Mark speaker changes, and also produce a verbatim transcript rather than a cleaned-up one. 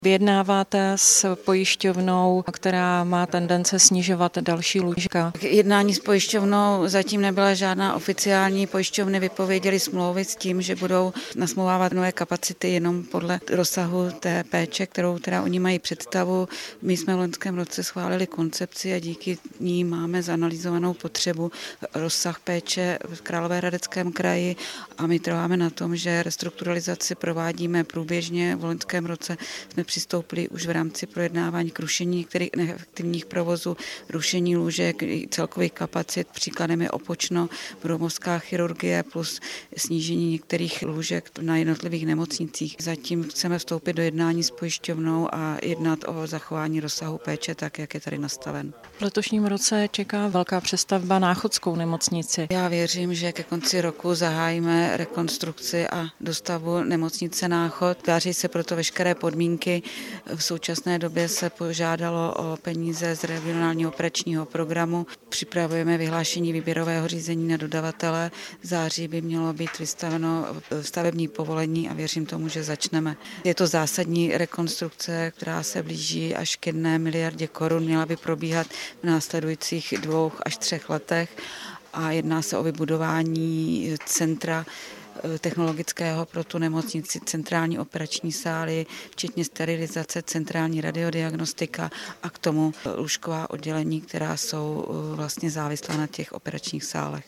Speaker 1: Vyjednáváte s pojišťovnou, která má tendence snižovat další lůžka?
Speaker 2: Jednání s pojišťovnou zatím nebyla žádná oficiální. Pojišťovny vypověděly smlouvy s tím, že budou nasmlouvávat nové kapacity jenom podle rozsahu té péče, kterou teda oni mají představu. My jsme v loňském roce schválili koncepci a díky ní máme zanalyzovanou potřebu, rozsah péče v Královéhradeckém kraji a my trváme na tom, že restrukturalizaci provádíme průběžně. V loňském roce jsme přistoupili už v rámci projednávání k rušení některých neefektivních provozů, rušení lůžek, celkových kapacit. Příkladem je Opočno, brumovská chirurgie plus snížení některých lůžek na jednotlivých nemocnicích. Zatím chceme vstoupit do jednání s pojišťovnou a jednat o zachování rozsahu péče tak, jak je tady nastaven.
Speaker 1: V letošním roce čeká velká přestavba Náchodskou nemocnici.
Speaker 2: Já věřím, že ke konci roku zahájíme rekonstrukci a dostavbu nemocnice Náchod. Tváří se proto veškeré podmínky. V současné době se požádalo o peníze z regionálního operačního programu. Připravujeme vyhlášení výběrového řízení na dodavatele. V září by mělo být vystaveno stavební povolení a věřím tomu, že začneme. Je to zásadní rekonstrukce, která se blíží až k jedné miliardě korun. Měla by probíhat v následujících dvou až třech letech a jedná se o vybudování centra technologického pro tu nemocnici, centrální operační sály, včetně sterilizace, centrální radiodiagnostika a k tomu lůžková oddělení, která jsou vlastně závislá na těch operačních sálech.